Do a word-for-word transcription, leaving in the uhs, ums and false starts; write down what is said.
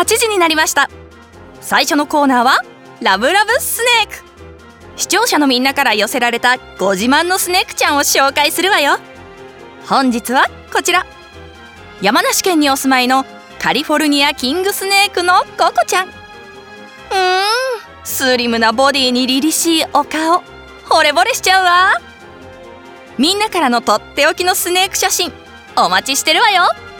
はちじになりました。最初のコーナーはラブラブスネーク。視聴者のみんなから寄せられたご自慢のスネークちゃんを紹介するわよ。本日はこちら、山梨県にお住まいのカリフォルニアキングスネークのココちゃん。うーんスリムなボディに凛々しいお顔、惚れ惚れしちゃうわ。みんなからのとっておきのスネーク写真お待ちしてるわよ。